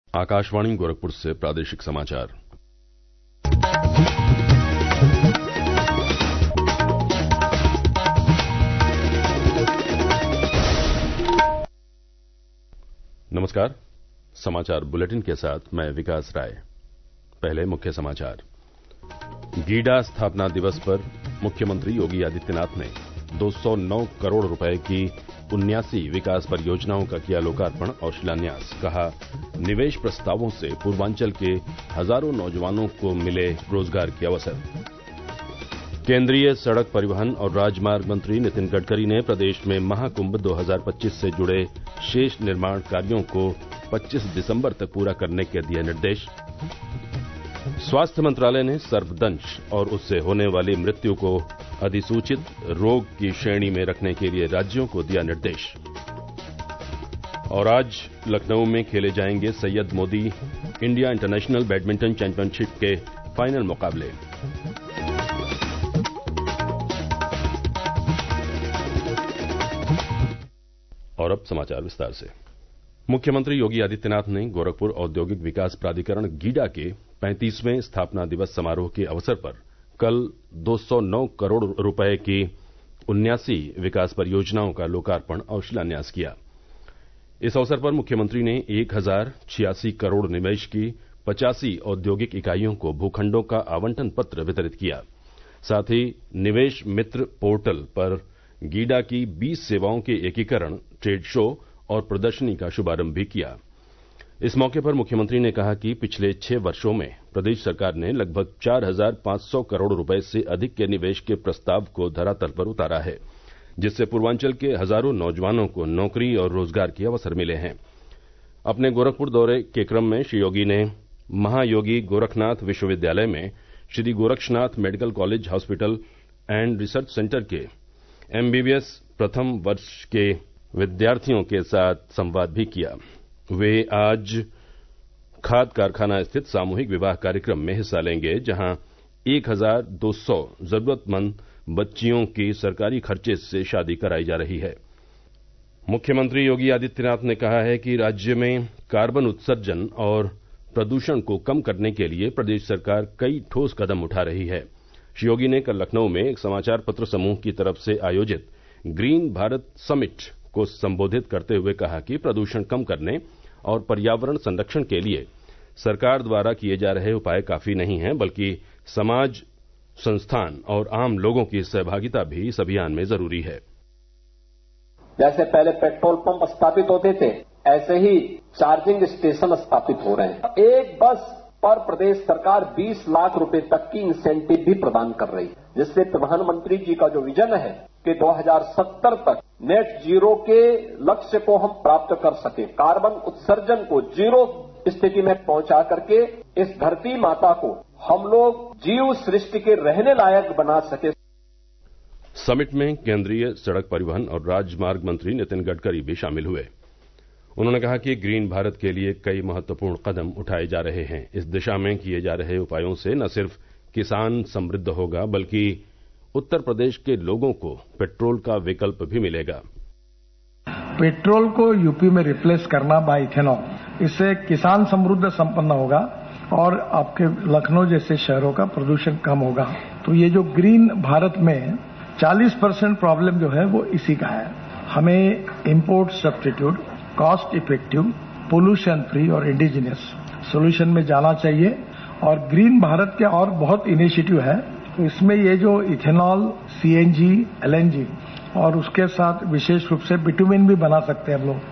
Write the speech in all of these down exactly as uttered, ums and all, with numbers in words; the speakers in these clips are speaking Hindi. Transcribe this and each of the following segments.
आकाशवाणी गोरखपुर से प्रादेशिक समाचार। नमस्कार। समाचार बुलेटिन के साथ मैं विकास राय। पहले मुख्य समाचार। गीडा स्थापना दिवस पर मुख्यमंत्री योगी आदित्यनाथ ने दो सौ नौ करोड़ रुपए की उन्यासी विकास परियोजनाओं का किया लोकार्पण और शिलान्यास। कहा, निवेश प्रस्तावों से पूर्वांचल के हजारों नौजवानों को मिले रोजगार के अवसर। केंद्रीय सड़क परिवहन और राजमार्ग मंत्री नितिन गडकरी ने प्रदेश में महाकुंभ दो हज़ार पच्चीस से जुड़े शेष निर्माण कार्यों को पच्चीस दिसंबर तक पूरा करने के दिए निर्देश। स्वास्थ्य मंत्रालय ने सर्पदंश और उससे होने वाली मृत्यु को अधिसूचित रोग की श्रेणी में रखने के लिए राज्यों को दिया निर्देश। और आज लखनऊ में खेले जाएंगे Syed Modi India international badminton championship के फाइनल मुकाबले। और अब समाचार विस्तार से। मुख्यमंत्री योगी आदित्यनाथ ने गोरखपुर औद्योगिक विकास प्राधिकरण गीडा के पैंतीसवें स्थापना दिवस समारोह के अवसर पर कल दो सौ नौ करोड़ रुपए की उन्यासी विकास परियोजनाओं का लोकार्पण और शिलान्यास किया। इस अवसर पर मुख्यमंत्री ने एक हजार छियासी करोड़ निवेश की पचासी औद्योगिक इकाइयों को भूखंडों का आवंटन पत्र वितरित किया। साथ ही निवेश मित्र पोर्टल पर गीडा की बीस सेवाओं के एकीकरण, ट्रेड शो और प्रदर्शनी का शुभारंभ भी किया। इस मौके पर मुख्यमंत्री ने कहा कि पिछले छह वर्षों में प्रदेश सरकार ने लगभग चार हजार पांच सौ करोड़ रुपए से अधिक के निवेश के प्रस्ताव को धरातल पर उतारा है, जिससे पूर्वांचल के हजारों नौजवानों को नौकरी और रोजगार के अवसर मिले हैं। अपने गोरखपुर दौरे के क्रम में श्री योगी ने महायोगी गोरखनाथ विश्वविद्यालय में Shri Gorakshnath medical college hospital and research centre के एमबीबीएस प्रथम वर्ष के विद्यार्थियों के साथ संवाद भी किया। वे आज खाद कारखाना स्थित सामूहिक विवाह कार्यक्रम में हिस्सा लेंगे, जहां एक हजार दो सौ जरूरतमंद बच्चियों की सरकारी खर्चे से शादी कराई जा रही है। मुख्यमंत्री योगी आदित्यनाथ ने कहा है कि राज्य में कार्बन उत्सर्जन और प्रदूषण को कम करने के लिए प्रदेश सरकार कई ठोस कदम उठा रही है। श्री योगी ने कल लखनऊ में एक समाचार पत्र समूह की तरफ से आयोजित ग्रीन भारत समिट को संबोधित करते हुए कहा कि प्रदूषण कम करने और पर्यावरण संरक्षण के लिए सरकार द्वारा किए जा रहे उपाय काफी नहीं हैं, बल्कि समाज, संस्थान और आम लोगों की सहभागिता भी इस अभियान में जरूरी है। जैसे पहले पेट्रोल पंप स्थापित होते थे, ऐसे ही चार्जिंग स्टेशन स्थापित हो रहे हैं। एक बस पर प्रदेश सरकार बीस लाख रुपए तक की इंसेंटिव भी प्रदान कर रही है, जिससे प्रधानमंत्री जी का जो विजन है कि दो हज़ार सत्तर तक नेट जीरो के लक्ष्य को हम प्राप्त कर सके, कार्बन उत्सर्जन को जीरो स्थिति में पहुंचा करके इस धरती माता को हम लोग जीव सृष्टि के रहने लायक बना सके। समिट में केंद्रीय सड़क परिवहन और राजमार्ग मंत्री नितिन गडकरी भी शामिल हुए। उन्होंने कहा कि ग्रीन भारत के लिए कई महत्वपूर्ण कदम उठाए जा रहे हैं। इस दिशा में किए जा रहे उपायों से न सिर्फ किसान समृद्ध होगा, बल्कि उत्तर प्रदेश के लोगों को पेट्रोल का विकल्प भी मिलेगा। पेट्रोल को यूपी में रिप्लेस करना बाय इथेनॉल, इससे किसान समृद्ध संपन्न होगा और आपके लखनऊ जैसे शहरों का प्रदूषण कम होगा। तो ये जो ग्रीन भारत में चालीस परसेंट प्रॉब्लम जो है वो इसी का है। हमें import substitute, cost effective, pollution free और इंडिजिनियस सोल्यूशन में जाना चाहिए। और ग्रीन भारत के और बहुत इनिशिएटिव है, तो इसमें ये जो इथेनॉल, सीएनजी, एलएनजी और उसके साथ विशेष रूप से बिटुमिन भी बना सकते हैं हम लोग।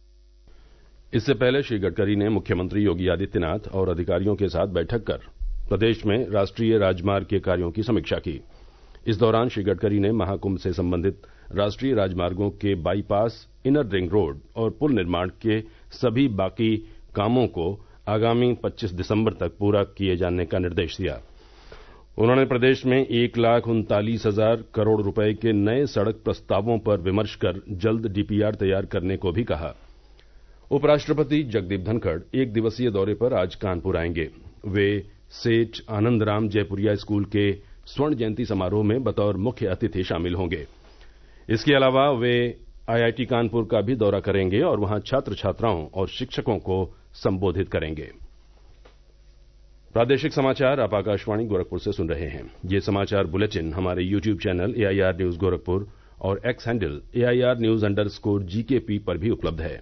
इससे पहले श्री गडकरी ने मुख्यमंत्री योगी आदित्यनाथ और अधिकारियों के साथ बैठक कर प्रदेश में राष्ट्रीय राजमार्ग के कार्यों की समीक्षा की। इस दौरान श्री गडकरी ने महाकुंभ से संबंधित राष्ट्रीय राजमार्गों के बाईपास, इनर रिंग रोड और पुल निर्माण के सभी बाकी कामों को आगामी पच्चीस दिसंबर तक पूरा किए जाने का निर्देश दिया। उन्होंने प्रदेश में एक लाख उनतालीस हजार करोड़ रुपए के नए सड़क प्रस्तावों पर विमर्श कर जल्द डीपीआर तैयार करने को भी कहा। उपराष्ट्रपति जगदीप धनखड़ एक दिवसीय दौरे पर आज कानपुर आएंगे। वे सेठ आनंदराम जयपुरिया स्कूल के स्वर्ण जयंती समारोह में बतौर मुख्य अतिथि शामिल होंगे। इसके अलावा वे आईआईटी कानपुर का भी दौरा करेंगे और वहां छात्र छात्राओं और शिक्षकों को संबोधित करेंगे। प्रादेशिक समाचार आप आकाशवाणी गोरखपुर से सुन रहे हैं। ये समाचार बुलेटिन हमारे YouTube channel A I R news Gorakhpur और X handle A I R news underscore G K P पर भी उपलब्ध है।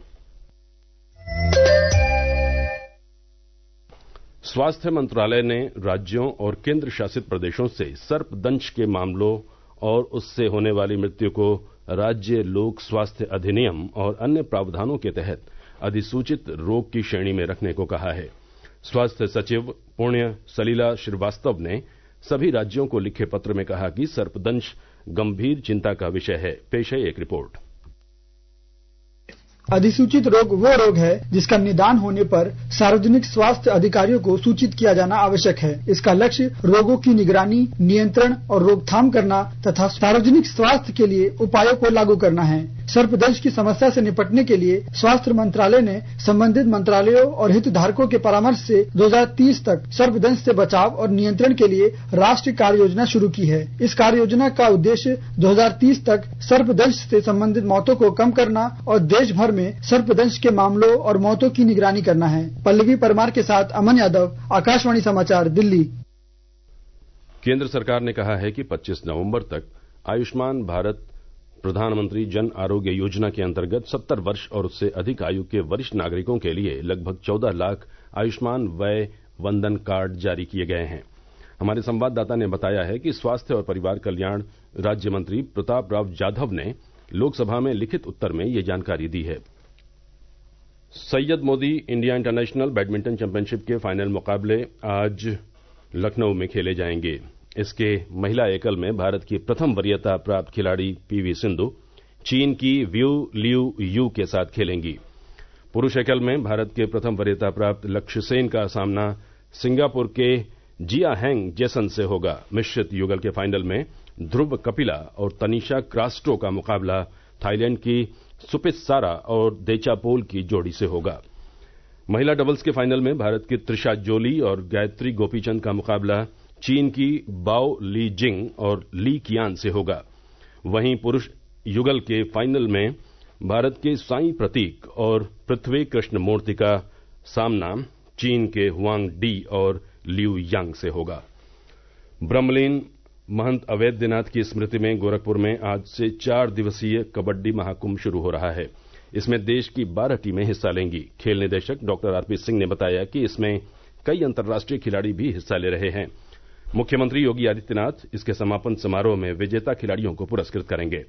स्वास्थ्य मंत्रालय ने राज्यों और केंद्र शासित प्रदेशों से सर्पदंश के मामलों और उससे होने वाली मृत्यु को राज्य लोक स्वास्थ्य अधिनियम और अन्य प्रावधानों के तहत अधिसूचित रोग की श्रेणी में रखने को कहा है। स्वास्थ्य सचिव पुण्य सलीला श्रीवास्तव ने सभी राज्यों को लिखे पत्र में कहा कि सर्पदंश गंभीर चिंता का विषय है। पेश है एक रिपोर्ट। अधिसूचित रोग वो रोग है जिसका निदान होने पर सार्वजनिक स्वास्थ्य अधिकारियों को सूचित किया जाना आवश्यक है। इसका लक्ष्य रोगों की निगरानी, नियंत्रण और रोकथाम करना तथा सार्वजनिक स्वास्थ्य के लिए उपायों को लागू करना है। सर्पदंश की समस्या से निपटने के लिए स्वास्थ्य मंत्रालय ने संबंधित मंत्रालयों और हितधारकों के परामर्श से दो हज़ार तीस तक सर्पदंश से बचाव और नियंत्रण के लिए राष्ट्रीय कार्य योजना शुरू की है। इस कार्य योजना का उद्देश्य दो हज़ार तीस तक सर्पदंश से संबंधित मौतों को कम करना और देश भर में सर्पदंश के मामलों और मौतों की निगरानी करना है। पल्लवी परमार के साथ अमन यादव, आकाशवाणी समाचार, दिल्ली। केंद्र सरकार ने कहा है कि पच्चीस नवंबर तक आयुष्मान भारत प्रधानमंत्री जन आरोग्य योजना के अंतर्गत सत्तर वर्ष और उससे अधिक आयु के वरिष्ठ नागरिकों के लिए लगभग चौदह लाख आयुष्मान वय वंदन कार्ड जारी किए गए हैं। हमारे संवाददाता ने बताया है कि स्वास्थ्य और परिवार कल्याण राज्य मंत्री प्रताप राव जाधव ने लोकसभा में लिखित उत्तर में ये जानकारी दी है। Syed Modi India international badminton championship के फाइनल मुकाबले आज लखनऊ में खेले जाएंगे। इसके महिला एकल में भारत की प्रथम वरीयता प्राप्त खिलाड़ी पीवी सिंधु चीन की व्यू लियू यू के साथ खेलेंगी। पुरुष एकल में भारत के प्रथम वरीयता प्राप्त लक्ष्य सेन का सामना सिंगापुर के जिया हैंग जेसन से होगा। मिश्रित युगल के फाइनल में ध्रुव कपिला और तनीषा क्रास्टो का मुकाबला थाईलैंड की सुपित-सारा और देचापोल की जोड़ी से होगा। महिला डबल्स के फाइनल में भारत की त्रिशा जोली और गायत्री गोपीचंद का मुकाबला चीन की बाओ ली जिंग और ली कियान से होगा। वहीं पुरुष युगल के फाइनल में भारत के साई प्रतीक और पृथ्वी कृष्ण मूर्ति का सामना चीन के हुआंग डी और लियू यांग से होगा। ब्रह्मलीन महंत अवैधनाथ की स्मृति में गोरखपुर में आज से चार दिवसीय कबड्डी महाकुंभ शुरू हो रहा है। इसमें देश की बारह टीमें हिस्सा लेंगी। खेल निदेशक डॉक्टर आरपी सिंह ने बताया कि इसमें कई अंतर्राष्ट्रीय खिलाड़ी भी हिस्सा ले रहे हैं। मुख्यमंत्री योगी आदित्यनाथ इसके समापन समारोह में विजेता खिलाड़ियों को पुरस्कृत करेंगे।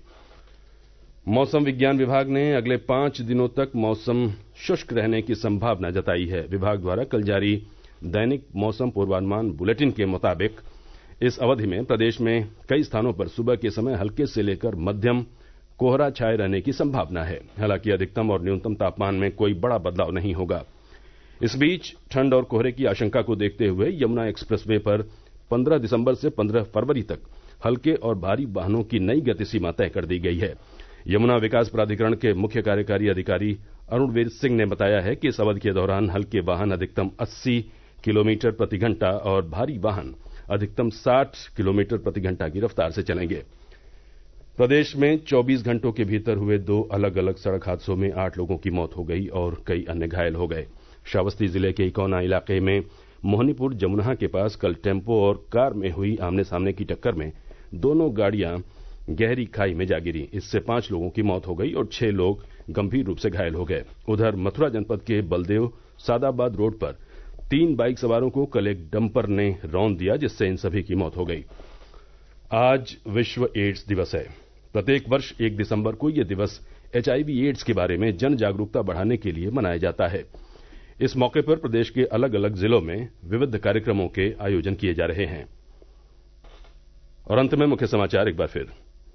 मौसम विज्ञान विभाग ने अगले पांच दिनों तक मौसम शुष्क रहने की संभावना जताई है। विभाग द्वारा कल जारी दैनिक मौसम पूर्वानुमान बुलेटिन के मुताबिक इस अवधि में प्रदेश में कई स्थानों पर सुबह के समय हल्के से लेकर मध्यम कोहरा छाये रहने की संभावना है। हालांकि अधिकतम और न्यूनतम तापमान में कोई बड़ा बदलाव नहीं होगा। इस बीच ठंड और कोहरे की आशंका को देखते हुए यमुना एक्सप्रेस वे पर पंद्रह दिसंबर से पंद्रह फरवरी तक हल्के और भारी वाहनों की नई गति सीमा तय कर दी गई है। यमुना विकास प्राधिकरण के मुख्य कार्यकारी अधिकारी अरुणवीर सिंह ने बताया है कि इस अवधि के दौरान हल्के वाहन अधिकतम अस्सी किलोमीटर प्रति घंटा और भारी वाहन अधिकतम साठ किलोमीटर प्रति घंटा की रफ्तार से चलेंगे। प्रदेश में चौबीस घंटों के भीतर हुए दो अलग अलग सड़क हादसों में आठ लोगों की मौत हो गई और कई अन्य घायल हो गए। श्रावस्ती जिले के इकौना इलाके में मोहनीपुर जमुना के पास कल टेम्पो और कार में हुई आमने सामने की टक्कर में दोनों गाड़ियां गहरी खाई में जा गिरी। इससे पांच लोगों की मौत हो गई और छह लोग गंभीर रूप से घायल हो गए। उधर मथुरा जनपद के बलदेव सादाबाद रोड पर तीन बाइक सवारों को कल एक डंपर ने रौंद दिया, जिससे इन सभी की मौत हो गई। आज विश्व एड्स दिवस है। प्रत्येक वर्ष एक दिसंबर को यह दिवस एचआईवी एड्स के बारे में जन जागरूकता बढ़ाने के लिए मनाया जाता है। इस मौके पर प्रदेश के अलग अलग जिलों में विविध कार्यक्रमों के आयोजन किए जा रहे हैं। और अंत में मुख्य समाचार एक बार फिर।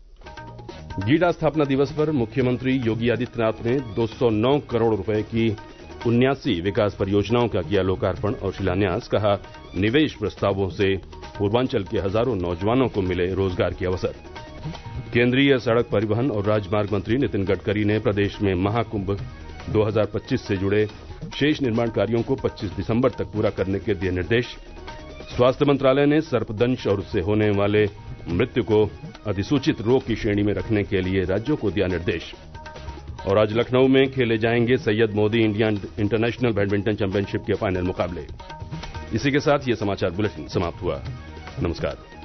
गीडा स्थापना दिवस पर मुख्यमंत्री योगी आदित्यनाथ ने दो सौ नौ करोड़ रुपए की उन्यासी विकास परियोजनाओं का किया लोकार्पण और शिलान्यास। कहा, निवेश प्रस्तावों से पूर्वांचल के हजारों नौजवानों को मिले रोजगार के अवसर। केंद्रीय सड़क परिवहन और राजमार्ग मंत्री नितिन गडकरी ने प्रदेश में महाकुंभ दो हज़ार पच्चीस से जुड़े शेष निर्माण कार्यों को पच्चीस दिसंबर तक पूरा करने के दिए निर्देश। स्वास्थ्य मंत्रालय ने सर्पदंश और उससे होने वाले मृत्यु को अधिसूचित रोग की श्रेणी में रखने के लिए राज्यों को दिया निर्देश। और आज लखनऊ में खेले जाएंगे Syed Modi India international badminton championship के फाइनल मुकाबले। इसी के साथ ये समाचार बुलेटिन समाप्त हुआ। नमस्कार।